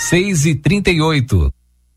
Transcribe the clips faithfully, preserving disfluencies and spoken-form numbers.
seis e trinta e oito.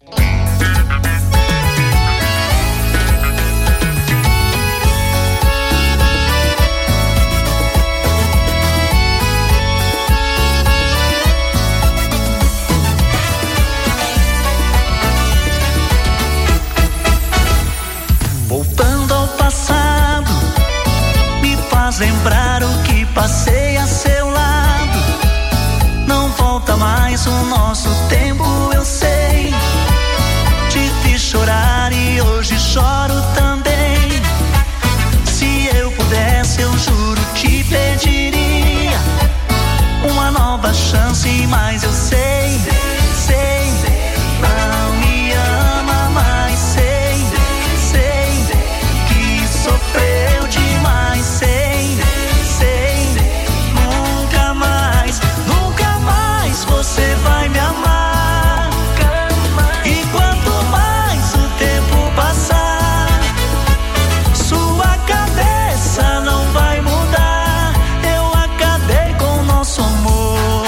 Voltando ao passado, me faz lembrar o que passei a seu lado. Não volta mais o nosso tempo, eu sei. Te fiz chorar e hoje choro também. Se eu pudesse, eu juro, te pediria uma nova chance, mas eu sei, sei, não me ama mais, sei, sei que sofreu demais, sei, sei, nunca mais, nunca mais você vai me amar. E quanto mais o tempo passar, sua cabeça não vai mudar. Eu acabei com o nosso amor.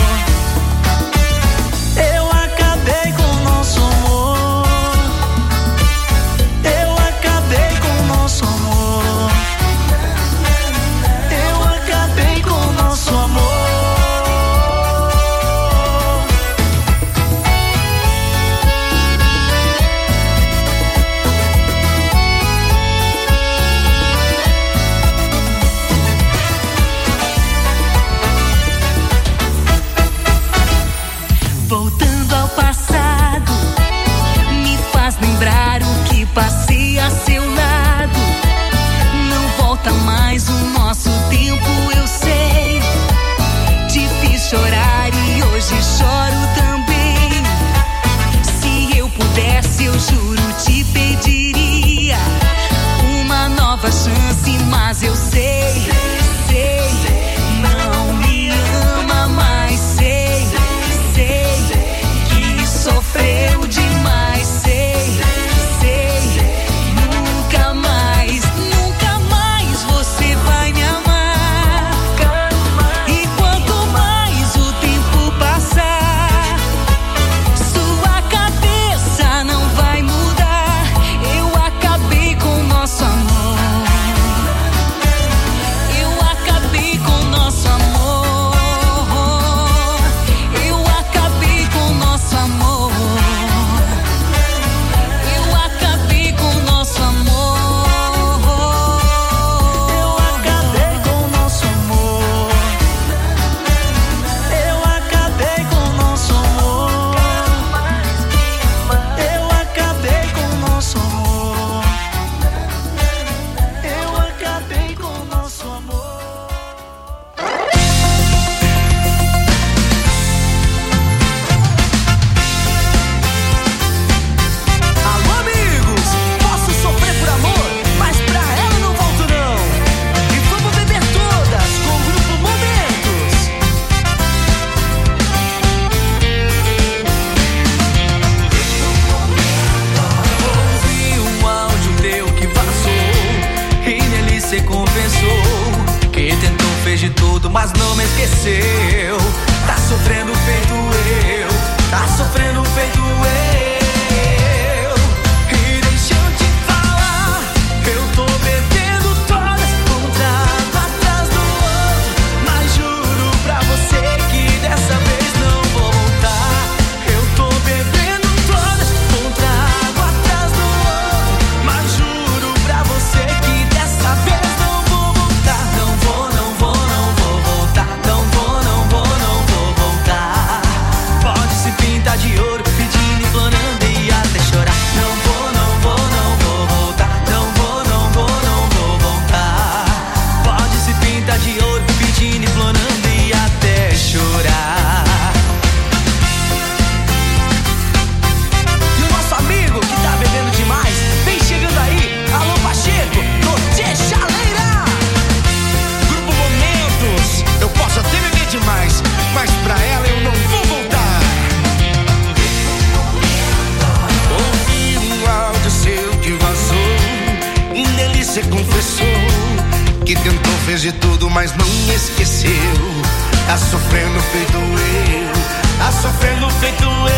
Eu acabei com o nosso amor. Eu acabei com o nosso amor. Eu acabei com o nosso amor. Voltando ao passado, me faz lembrar o que passei a seu lado. Não volta mais o nosso tempo, eu sei. Te fiz chorar e hoje choro também. Se eu pudesse, eu juro, te pediria uma nova chance, mas eu sei, sei, não me ama mais, sei, sei que sofreu demais, sei, sei, nunca mais, nunca mais você vai me amar. E quanto mais o tempo passar, sua cabeça não vai mudar. Eu acabei com o nosso amor. Eu acabei com o nosso amor. Eu acabei com o nosso amor. Eu acabei com o nosso amor. Eu acabei com o nosso amor. Eu acabei com o nosso amor. Eu acabei com o nosso amor. Eu acabei com o nosso amor. Alô, amigos! Posso sofrer por amor, mas pra ela não volto não. E vamos beber todas com o grupo Momentos. Ouvi um áudio teu que vazou e nele cê confessou que tentou, fez de tudo, mas não me esqueceu. Tá sofrendo feito eu, tá sofrendo feito eu. E deixa eu te falar, eu tô bebendo todas, um trago atrás do outro, mas juro pra você que dessa vez não vou voltar. Eu tô bebendo todas, um trago atrás do outro, mas juro pra você que dessa vez não vou voltar. Não vou, não vou, não vou voltar. Não vou, não vou, não vou voltar. Pode se pintar de ouro, pedindo, implorando e até chorar. Não vou, não vou, não vou voltar. Não vou, não vou, não vou voltar. Pode se pintar de ouro, pedindo, implorando e até chorar. E o nosso amigo que tá bebendo demais, vem chegando aí. Alô, Pacheco, Noite Chaleira. Grupo Momentos. Eu posso até beber demais, mas pra ela eu não vou voltar. Ouvi um áudio seu que vazou e nele cê confessou que tentou, fez de tudo, mas não me esqueceu. Tá sofrendo feito eu, tá sofrendo feito eu.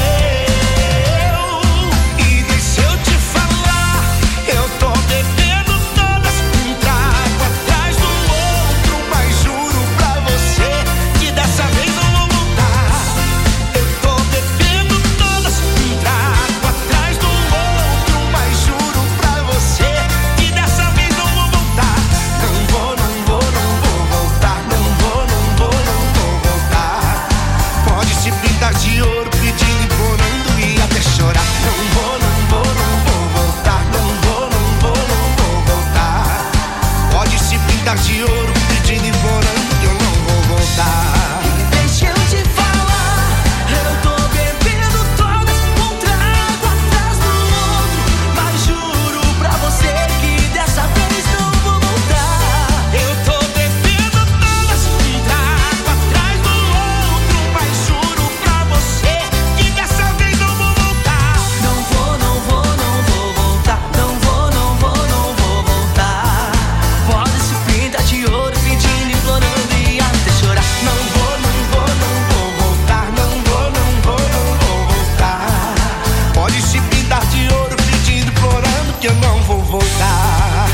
E deixa eu te falar, eu tô bebendo todas, um trago atrás do outro, mas juro pra você que dessa vez não vou voltar. Eu tô bebendo todas, um trago atrás do outro, mas juro pra você que dessa vez não vou voltar. Não vou, não vou, não vou voltar. Não vou, não vou, não vou voltar. Pode se pintar de ouro, pedindo, implorando e até chorar. Não vou, não vou, não vou voltar. Não vou, não vou, não vou voltar. Pode se pintar de ouro, pedindo, implorando que eu não vou voltar. Deixa eu te falar, eu tô bebendo todas, um trago atrás do outro, mas juro pra você que dessa vez não vou voltar. Eu tô bebendo todas, um trago atrás do outro, mas juro pra você que dessa vez não vou voltar. Não vou, não vou, não vou voltar. Não vou, não vou, não vou voltar. Pode se pintar de ouro, pedindo, implorando e até chorar. Não vou, não vou, não vou voltar. Não vou, não vou, não vou voltar. Pode se pintar de ouro, pedindo, implorando que eu não vou voltar.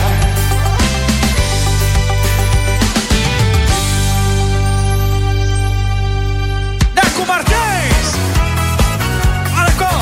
Deco Martins! Olha como!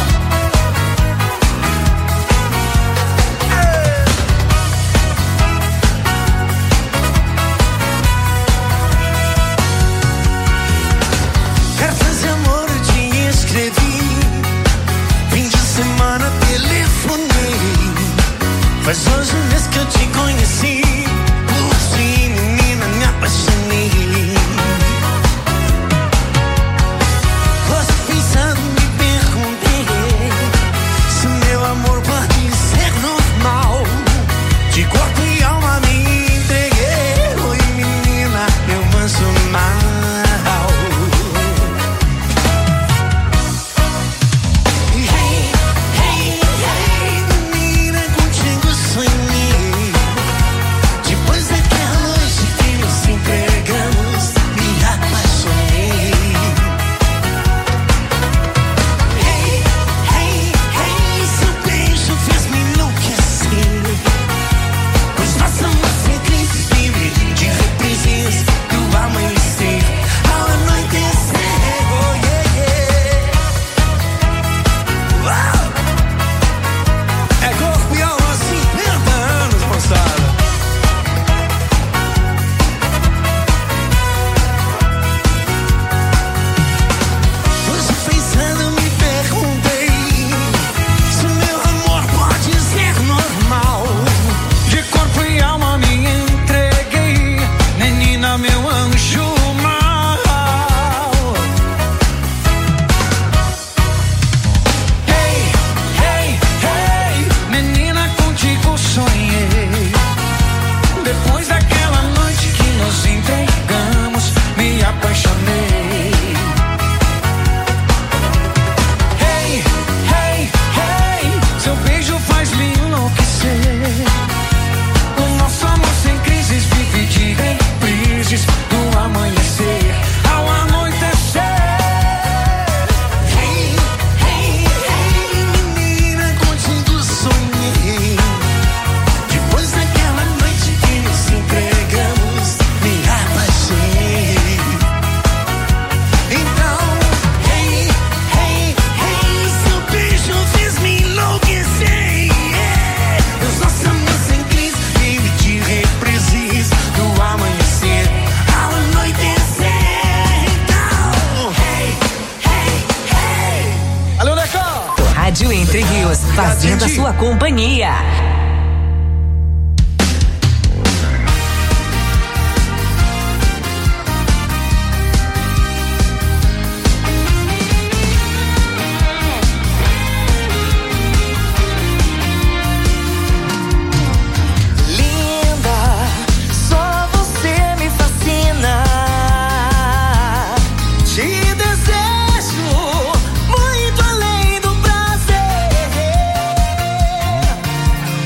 Cartas de amor eu te escrevi, fim de semana telefonei. Faz hoje um mês que eu te conheci, por si, menina, me apaixonei. Você pensando, me perguntei se meu amor pode ser normal. De corpo e alma me entreguei. Oi, menina, eu manso mal. Hey, hey, hey, menina, contigo sonhei. Depois daquela noite que nos entregamos, me apaixonei. Hey, hey, hey, seu beijo fez me enlouquecer. Pois nosso amor sem crise vive de reprises do amanhecer ao anoitecer. Oh, yeah, yeah. Uau! É corpo e alma, cinquenta anos, moçada. Hoje pensando me perguntei se meu amor pode ser normal. De corpo e alma me entreguei, menina, meu anjo mal. Hey, hey, hey, menina, contigo sonhei. Depois daquela noite que nos entregamos, me apaixonei. Hey, hey, hey, seu beijo faz me enlouquecer. O nosso amor sem crises vive de reprises do amanhecer ao anoitecer. Hey, hey, hey, menina, contigo sonhei. Depois daquela noite que nos entregamos, me apaixonei. Então, hey, hey, hey, seu beijo fez me enlouquecer. Yeah. Deus, nosso amor sem crise vive de reprises do amanhecer ao anoitecer. Então, hey, hey, hey. Valeu, Deco! Rádio Entre Rios, fazendo a sua companhia. Linda, só você me fascina. Te desejo muito além do prazer.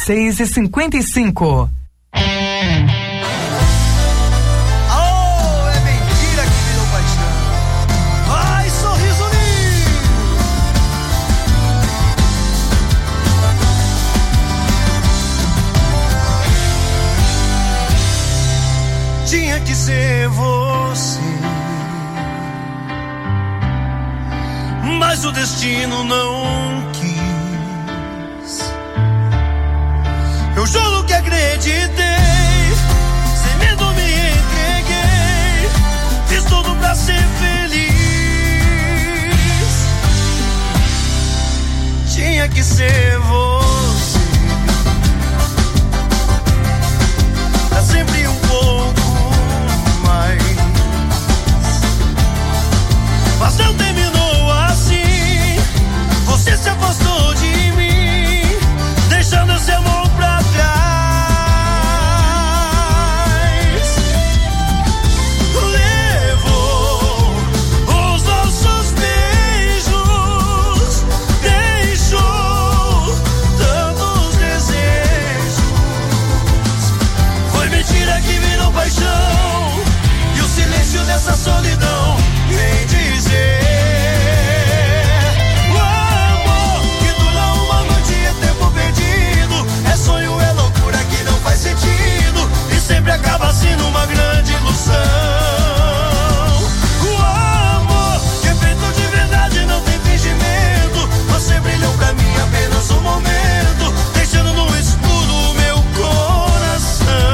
seis e cinquenta e cinco. Tinha que ser você, mas o destino não quis. Eu juro que acreditei, sem medo me entreguei, fiz tudo pra ser feliz. Tinha que ser você, pra sempre um pouco. Mas não terminou assim. Você se afastou de mim, deixando esse amor pra trás. Levou os nossos beijos, deixou tantos desejos. Foi mentira que virou paixão, e o silêncio dessa solidão vem dizer: o amor que dura uma noite é tempo perdido, é sonho, é loucura que não faz sentido, e sempre acaba assim numa grande ilusão. O amor que é feito de verdade não tem fingimento, você brilhou pra mim apenas um momento, deixando no escuro o meu coração.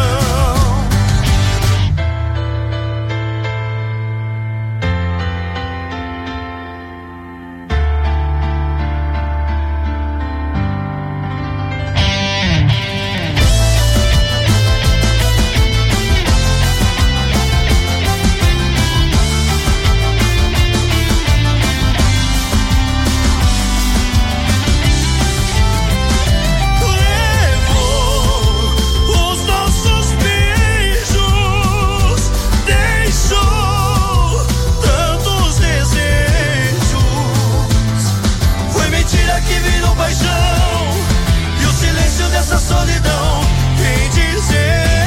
Essa solidão vem dizer: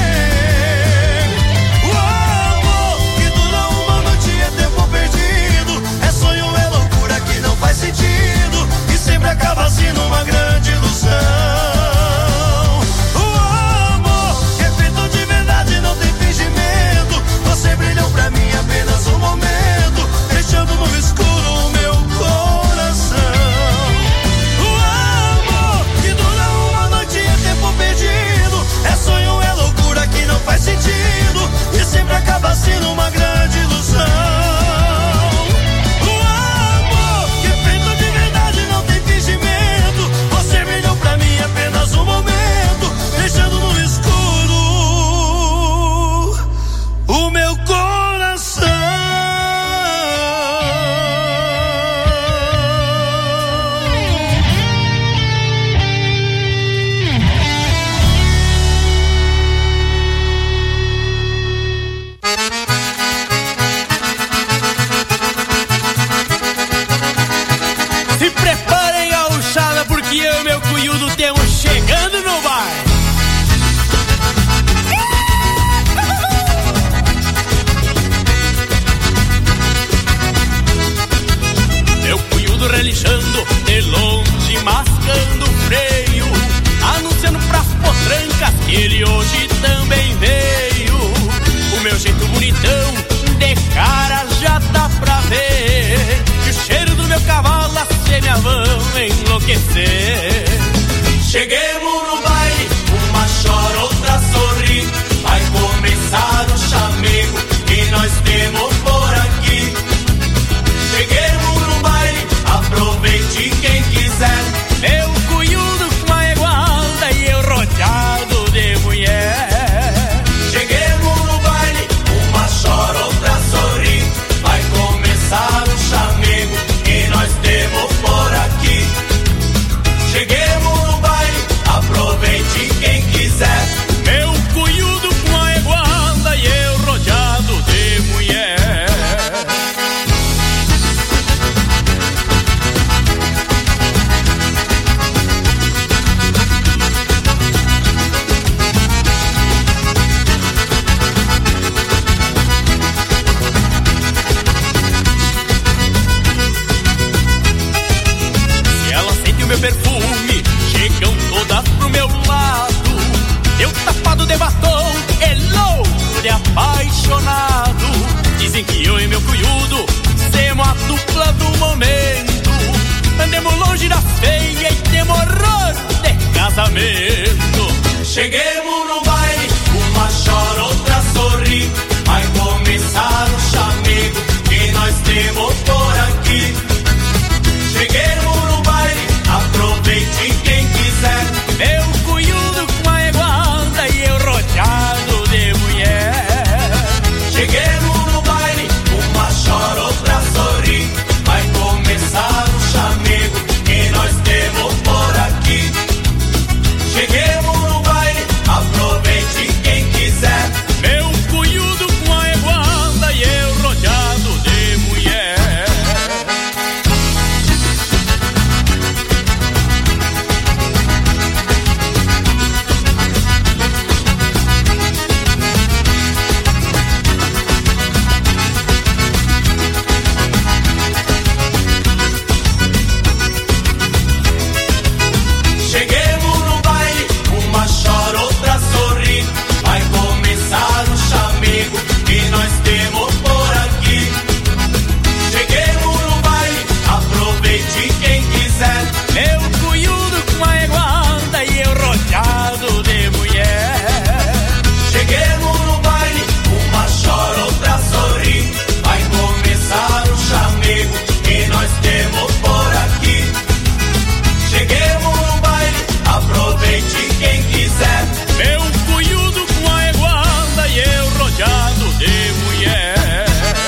o amor que dura uma noite é tempo perdido, é sonho, é loucura que não faz sentido, e sempre acaba assim numa grande ilusão. O amor que é feito de verdade não tem fingimento, você brilhou pra mim apenas um momento, deixando no escuro o meu coração. É sonho, é loucura que não faz sentido, e sempre acaba assim numa grande ilusão. O amor que é feito de verdade não tem fingimento, você brilhou pra mim apenas um momento, deixando no escuro o meu coração. Que eu e meu cunhudo temos chegando no bar. Meu cunhudo relinchando de longe, mascando o freio, anunciando pras potrancas que ele hoje também veio. O meu jeito bonitão de cara já dá pra ver, e o cheiro do meu cavalo as fêmeas vão enlouquecer. Cheguemos no baile, uma chora, outra sorri, vai começar o chamego que nós temos por aqui. Cheguemos no baile, aproveite quem quiser, meu cunhudo com a igualda e eu rodeado de mulher. Cheguemos no baile, uma chora, outra sorri, vai começar o chamego que nós temos por aqui. assim que eu e meu cunhudo semos a dupla do momento. Andemos longe das feias e temos horror de casamento. Cheguemos no baile, uma chora, outra sorri. Vai começar o chamego que nós temos por aqui. Cheguemos no baile, aproveite quem quiser. Meu cunhudo com a igualda e eu rodeado de mulher. Cheguemos no baile, uma chora, outra sorri. Vai começar o chamego que nós temos por aqui. Cheguemos no baile, aproveite quem quiser. Meu cunhudo com a igualda e eu rodeado de mulher. Cheguemos no baile, uma chora, outra sorri. Vai começar o chamego que nós temos por aqui. Cheguemos no baile, aproveite quem quiser. Meu cunhudo com a igualda e eu rodeado de mulher. Cheguemos no baile, uma chora, outra sorri. Vai começar o chamego que nós temos por aqui. Cheguemos no baile, aproveite quem quiser. Meu cunhudo com a igualda e eu rodeado de mulher.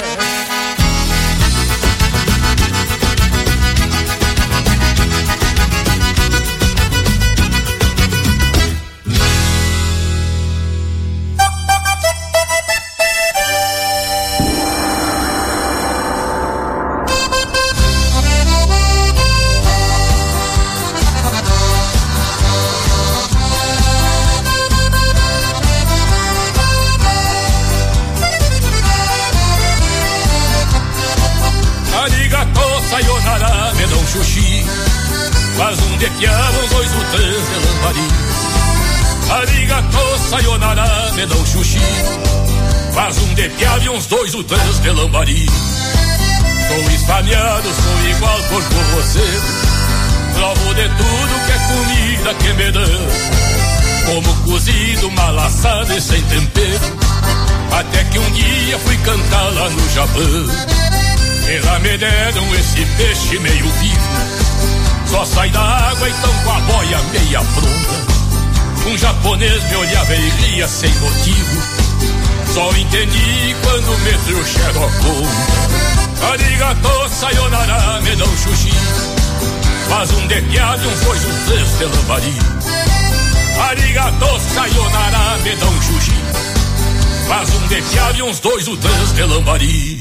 Arigato, sayonara, me dá um xuxi. Faz um de piada, uns dois, um três de lambari. Arigato, sayonara, me dá um xuxi. Faz um de piada e uns dois, um três de lambari. Sou esfameado, sou igual por você. Provo de tudo que é comida que me dá. Como cozido, mal assado e sem tempero. Até que um dia fui cantar lá no Japão. E lá me deram esse peixe meio vivo. Só sai da água e tão com a boia meia pronta. Um japonês me olhava e ria sem motivo. Só entendi quando me trouxeram a conta. Arigato, sayonara, me dá um xuxi. Faz um de piada e uns dois, um três de lambari. Arigato, sayonara, me dá um xuxi. Faz um de piada e uns dois, um três de lambari.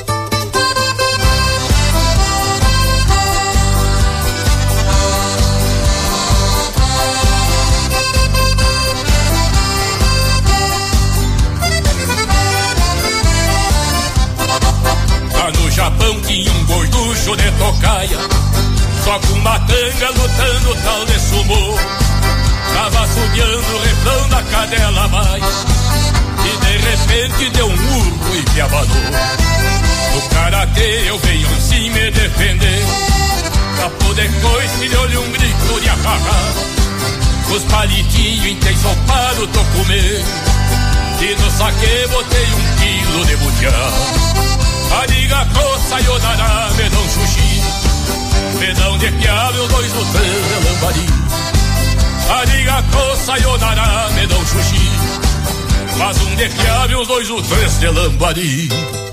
No Japão tinha um gorducho de tocaia, só com uma tanga lutando tal de sumô. Tava assobiando o refrão da cadela mais, e de repente deu um murro e me abanou. No karatê eu venho assim me defender, papo de coice deu-lhe um grito de agarrar. Os palitinhos ensopado tô comendo, e no saque botei um quilo de butiá. Arigato, sayonara, me dá um xuxi. Me dá um de piaba e os dois no três de lambari. Arigato, sayonara, me dá um xuxi. Faz um de piaba e os dois no três de lambari.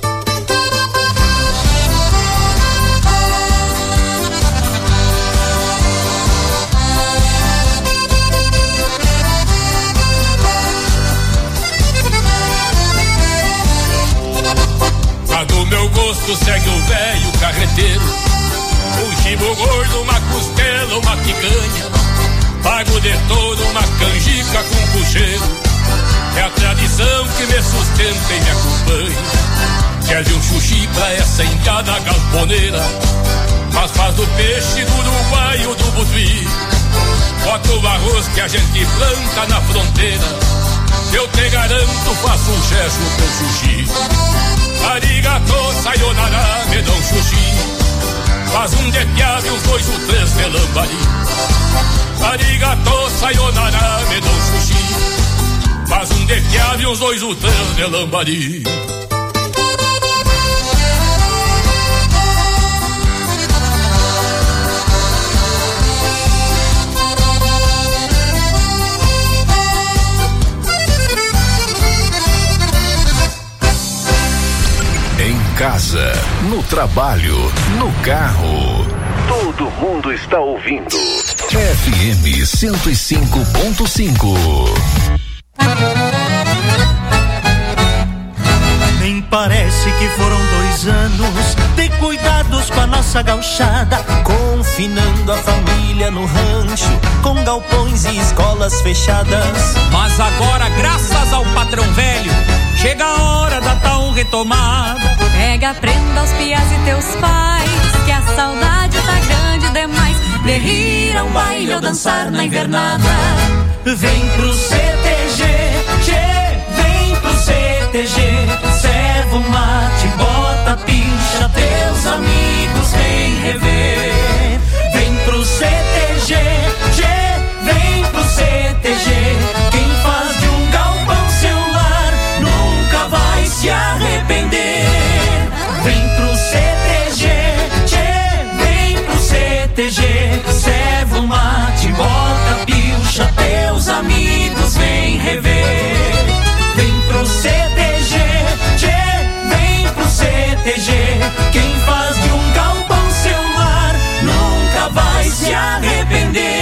A do meu gosto segue o velho carreteiro. Um chibo gordo, uma costela, uma picanha. Pago de todo uma canjica com puxeiro. É a tradição que me sustenta e me acompanha. Serve um xuxi pra essa indiada galponeira, mas faz do peixe do Uruguai ou do Butuí. Bota o arroz que a gente planta na fronteira, eu te garanto, faço um gesto pro sushi. Arigato, sayonara, me dá um sushi. Faz um de piada e uns dois ou três de lambari. Arigato, sayonara, me dá um sushi. Faz um de piada e uns dois ou três de lambari. Casa, no trabalho, no carro. Todo mundo está ouvindo. F M cento e cinco ponto cinco. Nem parece que foram dois anos de cuidados com a nossa gauchada, confinando a família no rancho, com galpões e escolas fechadas. Mas agora, graças ao patrão velho, chega a hora da tal retomada. Pega, prenda aos piás e teus pais, que a saudade tá grande demais. De rir a um baile ou dançar na invernada. Vem pro C T G, tchê, vem pro C T G. Serva um mate, bota pincha, teus amigos vem rever. Vem pro C T G, tchê, vem pro C T G. Quem faz de um galpão seu lar nunca vai se arrepender. Vem pro C T G, tchê, vem pro C T G. Serva um mate, bota pilcha, teus amigos vem rever. Vem pro C T G, tchê, vem pro C T G. Quem faz de um galpão seu lar nunca vai se arrepender.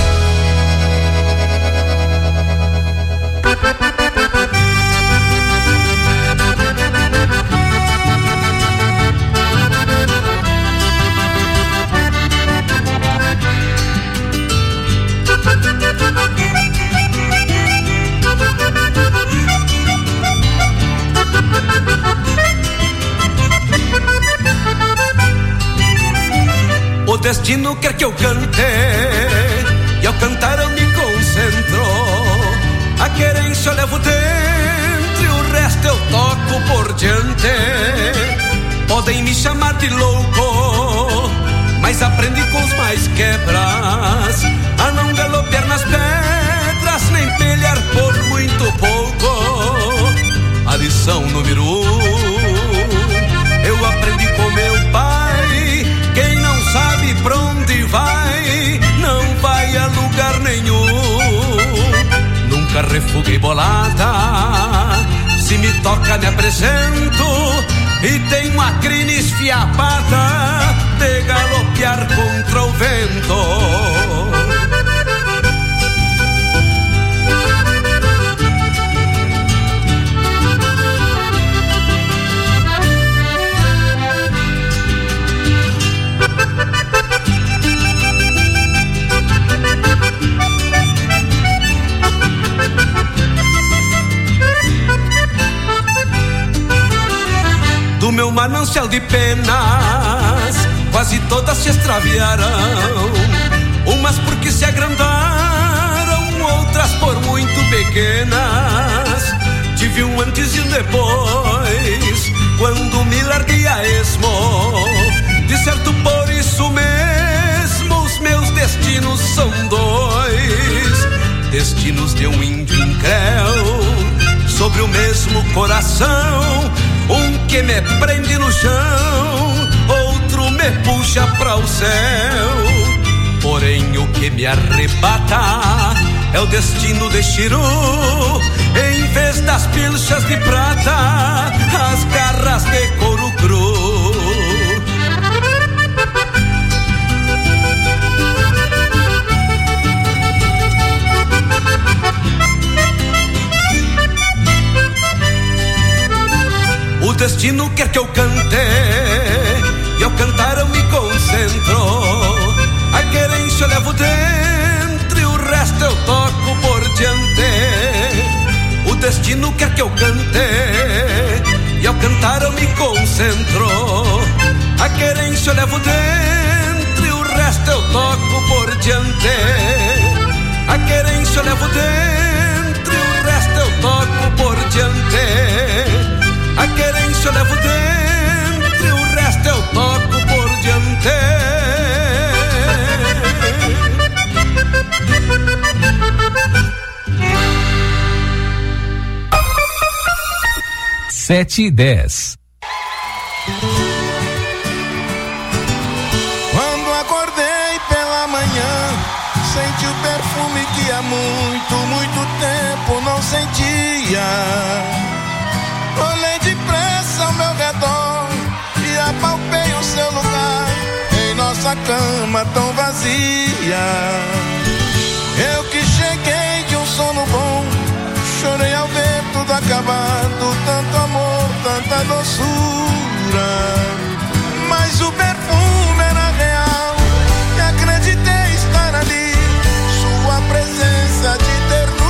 O destino quer que eu cante, e ao cantar eu me concentro. A querência eu levo dentro e o resto eu toco por diante. Podem me chamar de louco, mas aprendi com os mais quebras a não galopear nas pedras, nem pelear por muito pouco. A lição número um eu aprendi com meu pai: quem não sabe pra onde vai, não vai a lugar nenhum. Nunca refuguei bolada, se me toca me apresento, e tenho uma crina esfiapada de galopear contra o vento. Do meu manancial de penas, quase todas se extraviaram. Umas porque se agrandaram, outras por muito pequenas. Tive um antes e um depois, quando me larguei a esmo. De certo por isso mesmo, os meus destinos são dois. Destinos de um índio incréu, sobre o mesmo coração. Um que me prende no chão, outro me puxa pra o céu. Porém o que me arrebata é o destino de Chiru. Em vez das pilchas de prata, as garras de couro cru. O destino quer que eu cante, e ao cantar eu me concentro. A querência eu levo dentro e o resto eu toco por diante. O destino quer que eu cante, e ao cantar eu me concentro. A querência eu levo dentro e o resto eu toco por diante. A querência eu levo dentro e o resto eu toco por diante. A querência eu levo dentro e o resto eu toco por diante. Sete e dez. Quando acordei pela manhã, senti o perfume que há muito, muito tempo não sentia. Olhei depressa ao meu redor e apalpei o seu lugar em nossa cama tão vazia. Eu que cheguei de um sono bom, chorei ao ver tudo acabado, tanto amor, tanta doçura. Mas o perfume era real e acreditei estar ali, sua presença de ternura.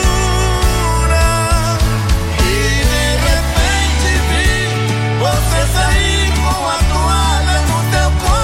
E de repente vi você sair com a toalha no teu corpo.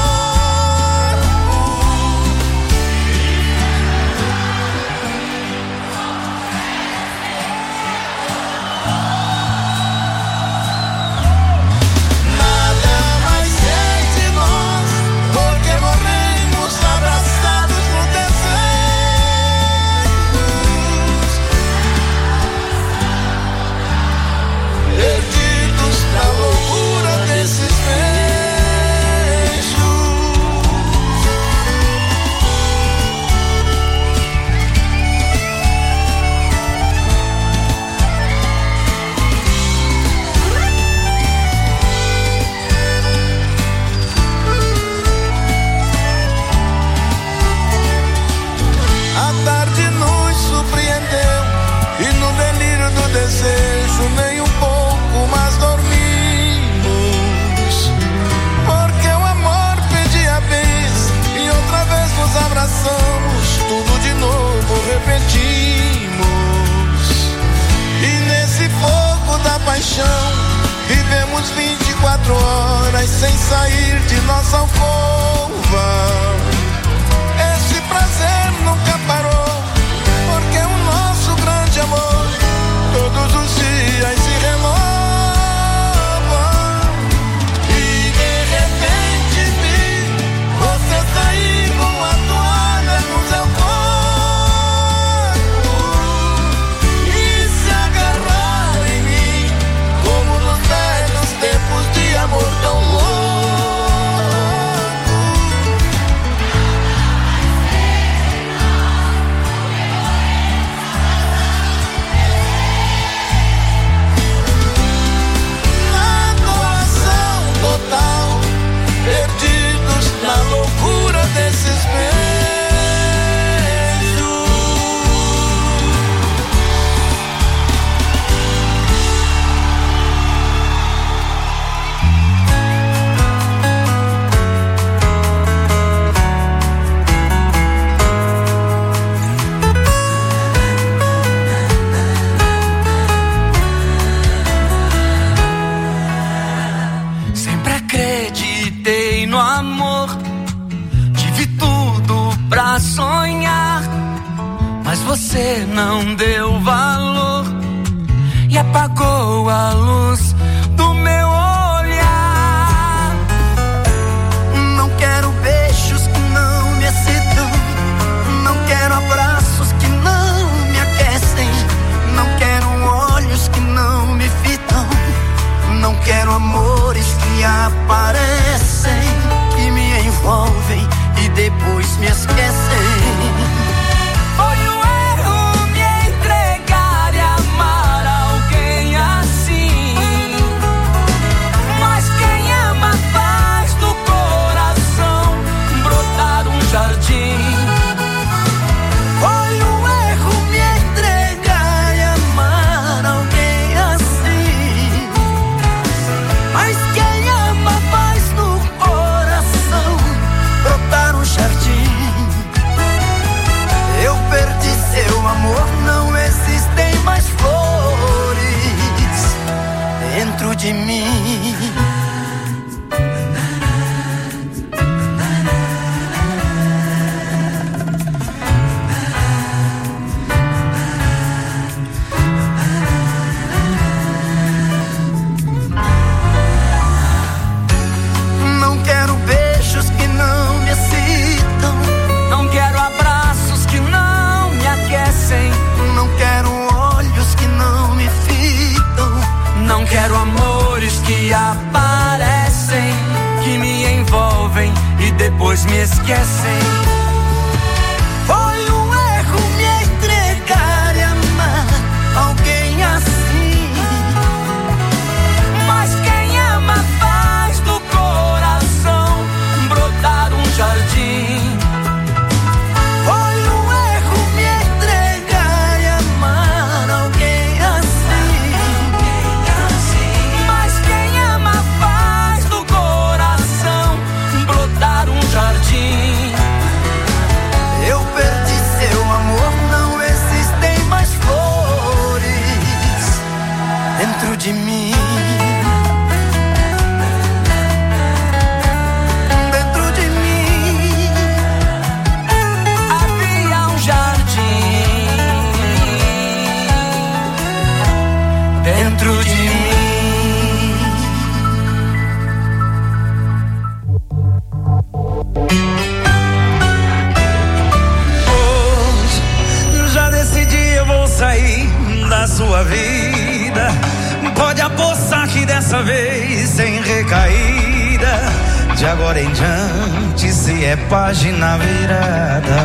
Desejo nem um pouco, mas dormimos, porque o amor pedia vez e outra vez nos abraçamos, tudo de novo repetimos. E nesse fogo da paixão vivemos vinte e quatro horas sem sair de nossa alcova. Esse prazer nunca parou, porque o nosso grande amor todos os dias se renova. E de repente vi você sair com a toalha no seu corpo e se agarrar em mim, como nos velhos tempos de amor tão louco. Perdidos na loucura desses beijos. Sempre acreditei no amor, tive tudo pra sonhar, mas você não deu valor e apagou a luz do meu olhar. Não quero beijos que não me excitam, não quero abraços que não me aquecem, não quero olhos que não me fitam, não quero amores que aparecem, que me envolvem e depois me esquecem. Foi um erro me entregar e amar alguém assim. depois me esquecem. Foi um erro me entregar e amar alguém assim, mas quem ama faz do coração brotar um jardim. Foi um erro me entregar e amar alguém assim, mas quem ama faz do coração brotar um jardim. Eu perdi seu amor, não existem mais flores dentro de mim. Dentro de mim havia um jardim. Dentro de mim. Hoje já decidi, eu vou sair da sua vida. Pode apostar que dessa vez sem recaída. De agora em diante se é página virada.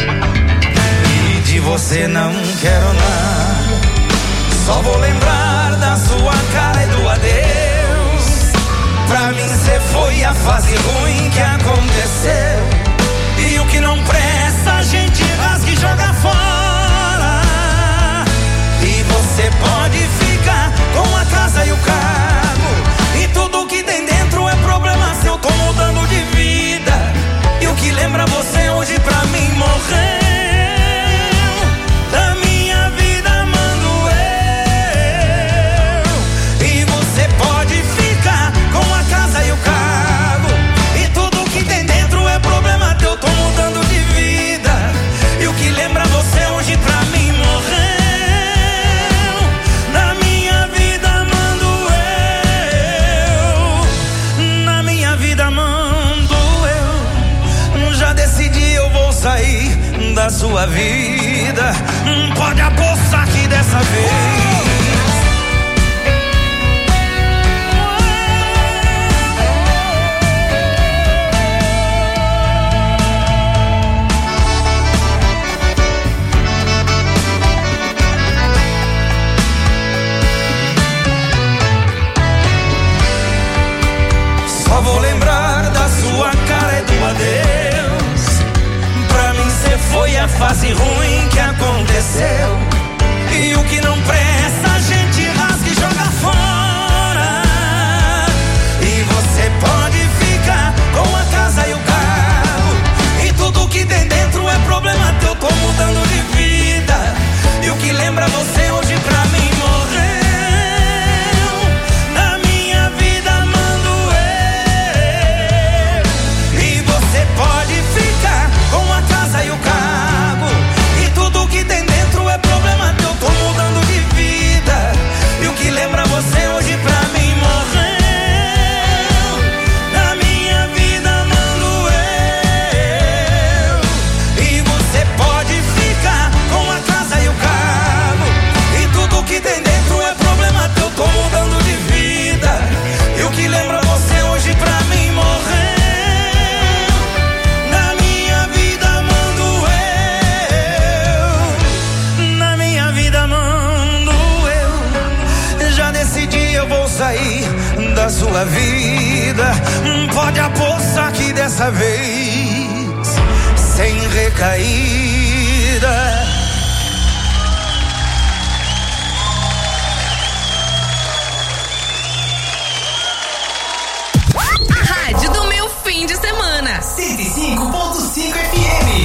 E de você não quero nada. Só vou lembrar da sua cara e do adeus. Pra mim cê foi a fase ruim que aconteceu. E o que não presta a gente rasga e joga fora. E você pode ficar com a casa e o carro. E tudo que tem dentro é problema seu. Tô mudando de vida. E o que lembra você hoje pra mim morreu. Da minha vida mando eu. E você pode ficar com a casa e o carro. E tudo que tem dentro é problema teu. Tô mudando de vida. E o que lembra você hoje pra mim morreu. Na minha vida mando eu. Na minha vida mando eu. Já decidi, eu vou sair da sua vida. Pode apostar que dessa vez só vou lembrar da sua cara e do adeus. Pra mim cê foi a fase ruim que aconteceu. E o que não presta a gente rasga e joga fora. E você pode ficar com a casa e o carro. E tudo que tem dentro é problema teu. Tô mudando de vida. E o que lembra você hoje pra mim morreu. Na minha vida mando eu. E você pode ficar com a casa e o carro. E tudo que tem dentro é problema teu. Tô mudando de vida. E o que lembra você hoje pra mim morreu. Na minha vida mando eu. E você pode ficar com a casa e o carro. E tudo que tem dentro é problema teu. Tô mudando de vida. E o que lembra você hoje pra mim morreu. Na minha vida mando eu. Na minha vida mando eu. Já decidi, eu vou sair da sua vida. Pode apostar que dessa vez sem recaída. Rádio do meu fim de semana. cento e cinco ponto cinco F M.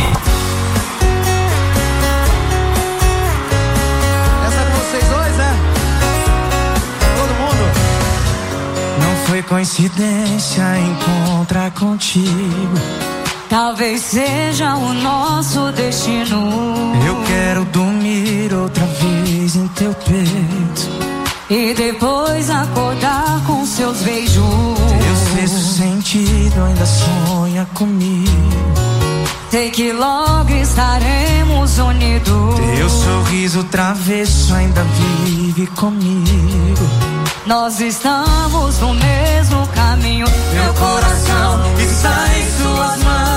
Essa é pra vocês dois, né? Todo mundo. Não foi coincidência encontrar contigo. Talvez seja o nosso destino. Eu quero dormir outra vez em teu peito e depois acordar com seus beijos. Teu sexto sentido ainda sonha comigo. Sei que logo estaremos unidos. Teu sorriso travesso ainda vive comigo. Nós estamos no mesmo caminho. Meu coração está em suas mãos.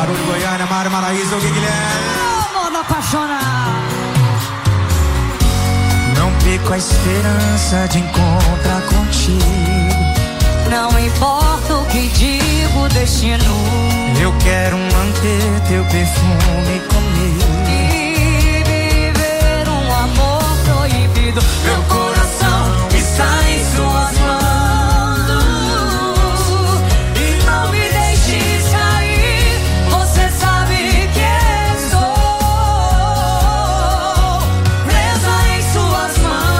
Barulho, Goiânia, Mário Maraíza, o Guilherme. Amor apaixonado. Não perco a esperança de encontrar contigo. Não importa o que digo, destino. Eu quero manter teu perfume comigo e viver um amor proibido. Meu coração está em suas mãos e não me deixe sair. Você sabe que estou presa em suas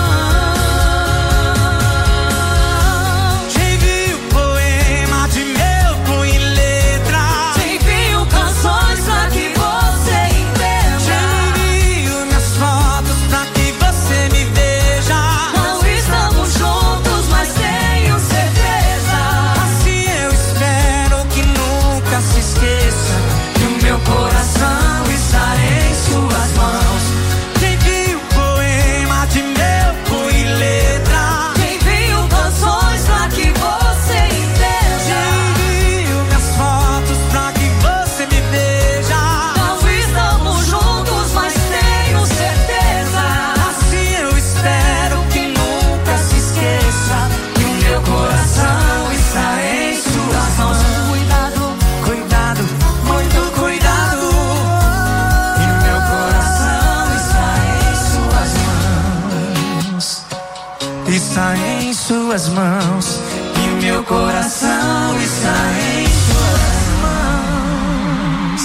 mãos. Te envio poema de meu punho e letra. Te envio canções pra que você entenda. Te envio minhas fotos pra que você me veja. Não estamos juntos, mas tenho certeza. Assim eu espero que nunca se esqueça que o meu coração está em suas mãos. Te envio poema de meu punho e letra. Te envio canções pra que você entenda. Te envio minhas fotos pra que você me veja. Não estamos juntos, mas tenho certeza. Assim eu espero que nunca se esqueça que o meu coração está em suas mãos. Cuidado, Cuidado, muito cuidado. E o meu coração está em suas mãos. Está em suas mãos. E o meu coração está em suas mãos.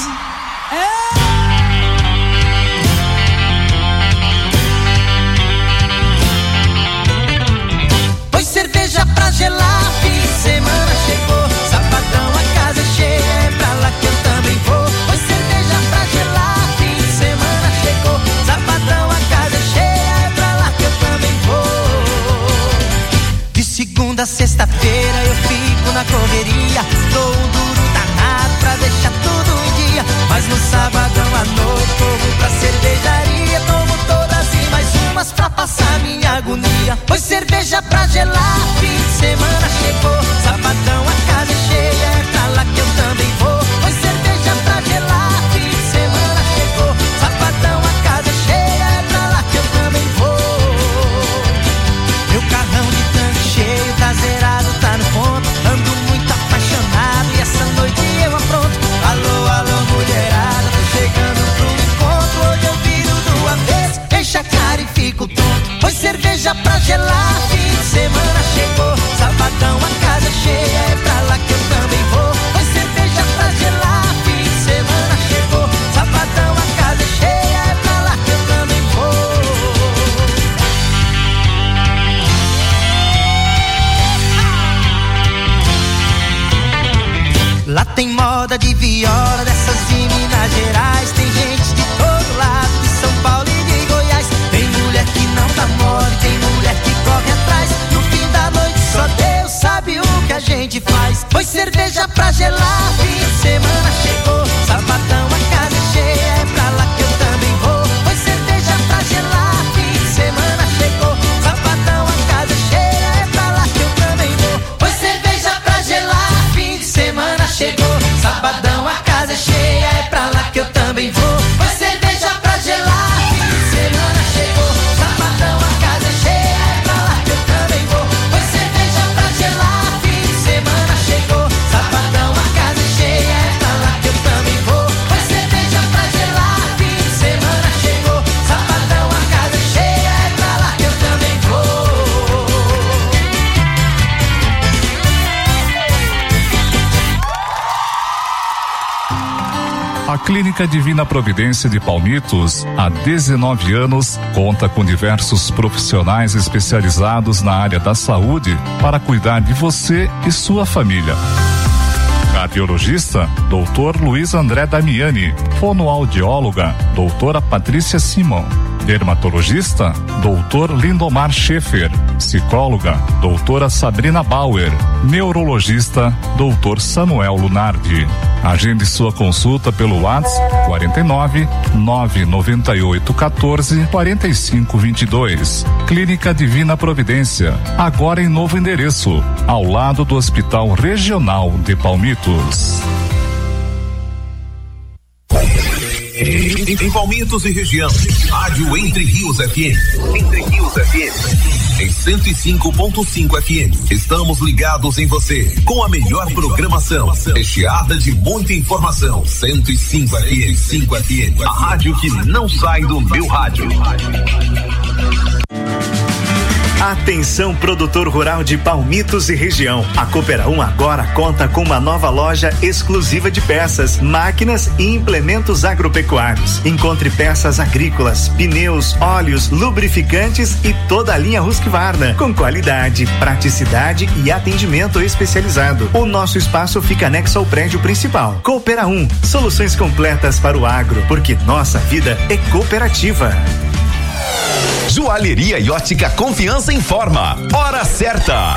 Pois cerveja pra gelar, fim de semana chegou. Sabadão, a casa é cheia, é pra lá que eu também vou. Pois cerveja pra gelar, fim de semana chegou. Sabadão, a casa é cheia, é pra lá que eu também vou. De segunda a sexta-feira eu fico na correria. Dou um duro danado pra deixar tudo em dia. Mas no sabadão à noite corro pra cervejaria. Tomo todas e mais umas pra passar minha agonia. Pois cerveja pra gelar, fim de semana chegou. Sabadão a casa é cheia, é pra lá que eu também vou. Pois cerveja pra gelar, fim de semana chegou. Sabadão a casa é cheia, é pra lá que eu também vou. Meu carrão de tanque cheio, tá zerado, tá no ponto. Ando muito apaixonado e essa noite eu apronto. Alô, alô, mulherada, tô chegando pro encontro. Hoje eu viro do avesso, enche a cara e fico tonto. Pois cerveja pra gelar, fim de semana chegou. Sabadão a casa é cheia, é pra lá que eu também vou. Pois cerveja pra gelar, fim de semana chegou. Sabadão a casa é cheia, é pra lá que eu também vou. Lá tem moda de viola, dessas de Minas Gerais. Tem gente de todo lado, de São Paulo e de Goiás. Tem mulher que não dá mole, tem mulher que corre atrás. No fim da noite só Deus sabe o que a gente faz. Pois cerveja pra gelar, fim de semana chegou. Sabadão a casa é cheia, é pra lá que eu também vou. Pois cerveja pra gelar, fim de semana chegou. Sabadão a casa é cheia, é pra lá que eu também vou. Pois cerveja pra gelar, fim de semana chegou. Sabadão a casa é cheia, é pra lá que eu também vou. Pois cerveja pra gelar, fim de semana chegou. Sabadão a casa é cheia, é pra lá que eu também vou. Pois cerveja pra gelar, fim de semana chegou. Sabadão a casa é cheia, é pra lá que eu também vou. Pois cerveja pra gelar, fim de semana chegou. Sabadão a casa é cheia, é pra lá que eu também vou. A Clínica Divina Providência de Palmitos, há dezenove anos, conta com diversos profissionais especializados na área da saúde para cuidar de você e sua família. Cardiologista, doutor Luiz André Damiani. Fonoaudióloga, doutora Patrícia Simão. Dermatologista, doutor Lindomar Schaefer. Psicóloga, doutora Sabrina Bauer. Neurologista, doutor Samuel Lunardi. Agende sua consulta pelo WhatsApp quarenta e nove, nove nove oito, quatorze, quarenta e cinco, vinte e dois. Clínica Divina Providência, agora em novo endereço, ao lado do Hospital Regional de Palmitos. Em Palmitos e região, Rádio Entre Rios F M. Entre Rios F M. Em cento e cinco ponto cinco F M. Estamos ligados em você, com a melhor programação, recheada de muita informação. cento e cinco F M. cinco F M. A rádio que não sai do meu rádio. Atenção, produtor rural de Palmitos e região. A Coopera um agora conta com uma nova loja exclusiva de peças, máquinas e implementos agropecuários. Encontre peças agrícolas, pneus, óleos, lubrificantes e toda a linha Husqvarna, com qualidade, praticidade e atendimento especializado. O nosso espaço fica anexo ao prédio principal. Coopera um, soluções completas para o agro, porque nossa vida é cooperativa. Joalheria e Ótica Confiança informa. Hora certa.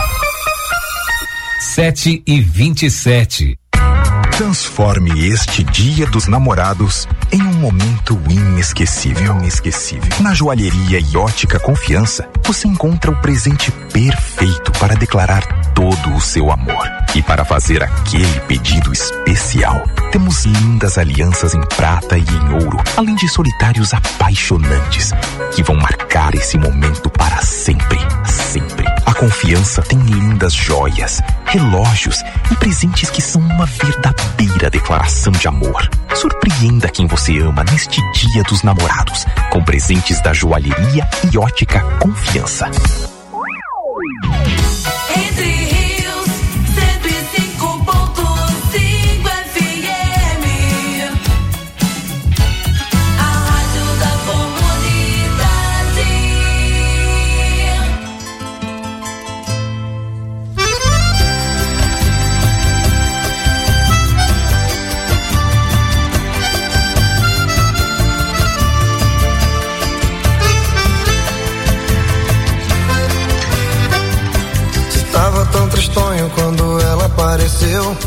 Sete e vinte e sete. Transforme este Dia dos Namorados em um momento inesquecível. Inesquecível. Na Joalheria e Ótica Confiança, você encontra o presente perfeito para declarar todo o seu amor. E para fazer aquele pedido especial, temos lindas alianças em prata e em ouro, além de solitários apaixonantes, que vão marcar esse momento para sempre, sempre. A Confiança tem lindas joias, relógios e presentes que são uma verdadeira declaração de amor. Surpreenda quem você ama neste Dia dos Namorados, com presentes da Joalheria e Ótica Confiança. Entre Rios, cento e cinco ponto cinco F M. A rádio da comunidade. Estava tão tristonho quando ela apareceu.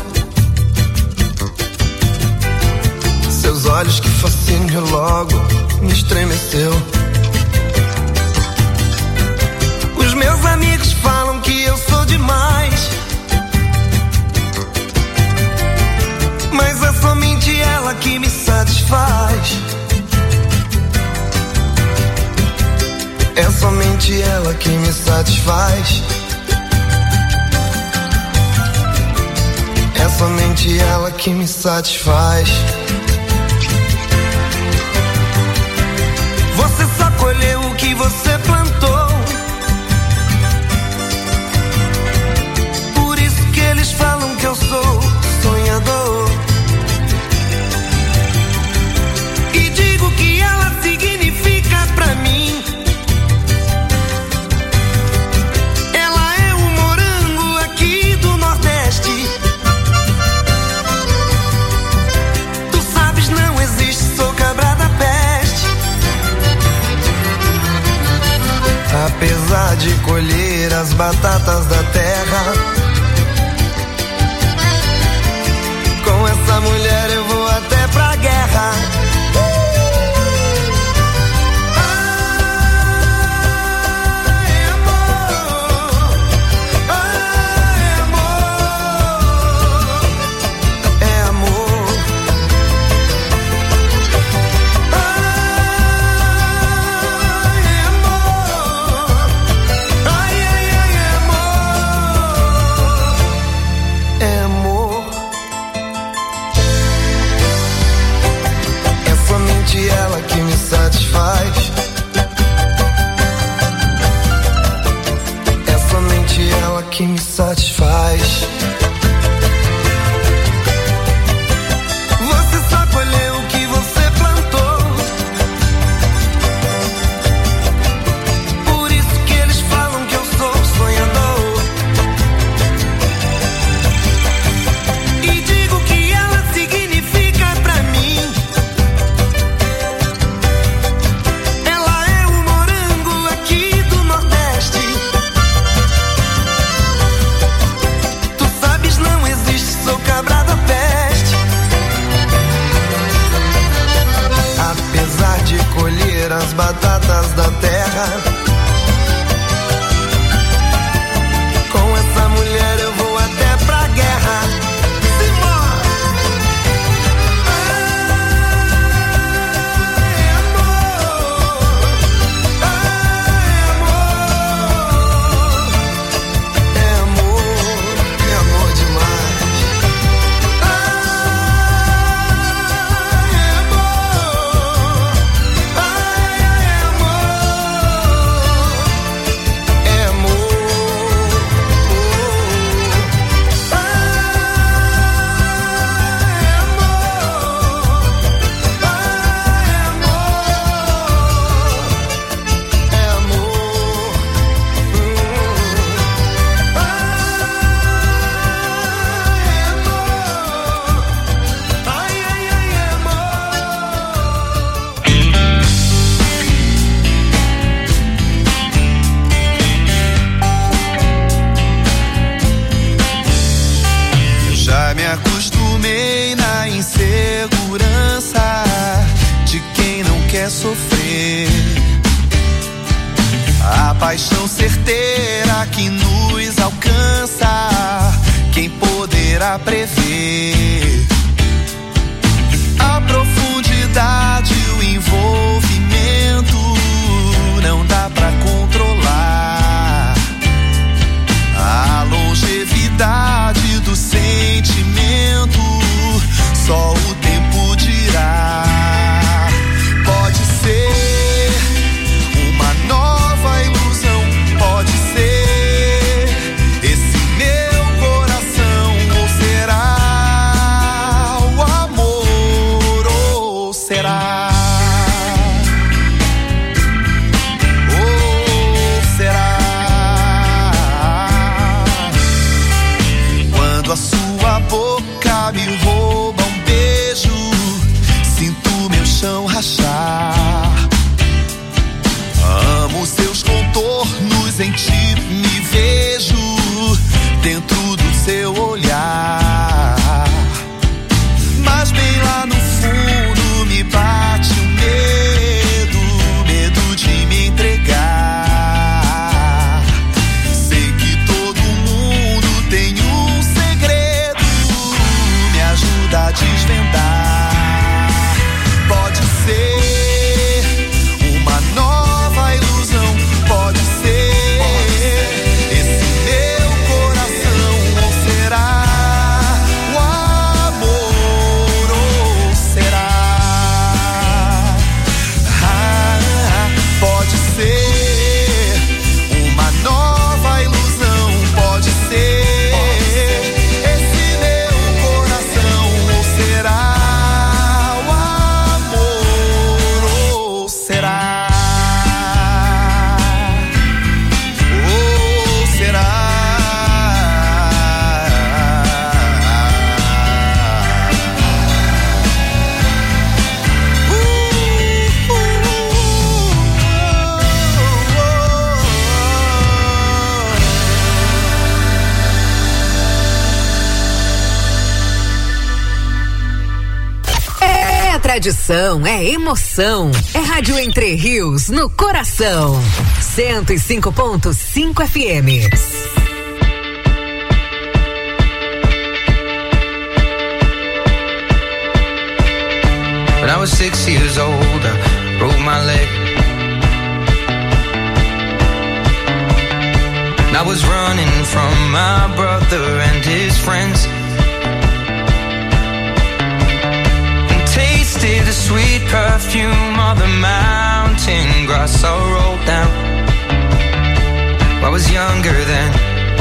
Seus olhos, que fascínio, logo me estremeceu. Os meus amigos falam que eu sou demais, mas é somente ela que me satisfaz. É somente ela que me satisfaz. É somente ela que me satisfaz. Você só colheu o que você plantou. Por isso que eles falam que eu sou sonhador. E digo que ela significa pra mim. Ela é o morango aqui do Nordeste. Apesar de colher as batatas da terra, com essa mulher eu vou até pra guerra. Já me acostumei na insegurança de quem não quer sofrer. A paixão certeira que nos alcança, quem poderá prever? A profundidade, o envolvimento, não dá pra controlar. A longevidade do sentimento, só o tempo dirá. Pode ser uma nova ilusão, pode ser esse meu coração, ou será o amor, ou será, ou será. Quando a sua boca me rouba um beijo, sinto meu chão rachar. Amo seus contornos, em ti me vejo, dentro do seu olhar. Mas bem lá no fundo me bate o medo, medo de me entregar. Sei que todo mundo tem um segredo, me ajuda a desvendar. Pode ser uma nova ilusão, pode ser esse meu coração, ou será o amor, ou será, ah, pode ser uma nova ilusão, pode ser esse meu coração, ou será o amor, ou será, ou será. É tradição, é emoção. É Rádio Entre Rios no coração. cento e cinco ponto cinco F M. When I was six years old, I broke my leg. And I was running from my brother and his friends, and tasted the sweet perfume of the mountain grass I rolled down. I was younger then.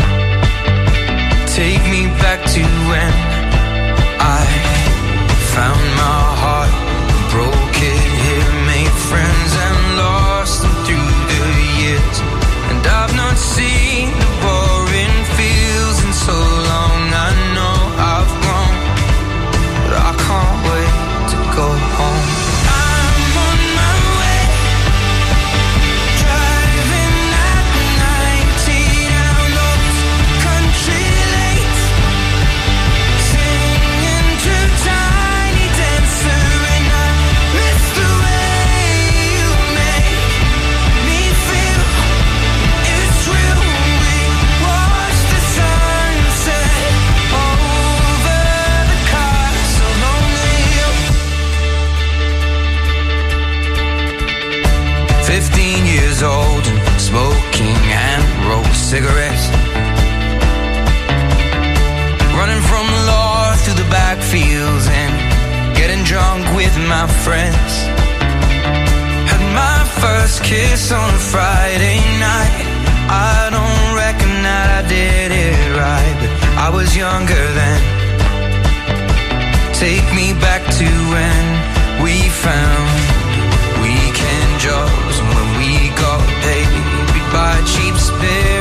Take me back to when I found my heart, broke it here, made friends and lost them through the years. And I've not seen the boring fields in so long. I know I've grown, but I can't wait to go home. I'm on my way, driving at ninety down those country lanes, singing to Tiny Dancer, and I miss the way you make me feel. It's real. We watch the sunset over the castle on the hill. Fifteen years old and smoking and rolled cigarettes, running from the law through the backfields and getting drunk with my friends. Had my first kiss on a Friday night. I don't reckon that I did it right, but I was younger then. Take me back to when we found weekend jobs, and when we got paid, we'd buy cheap spirits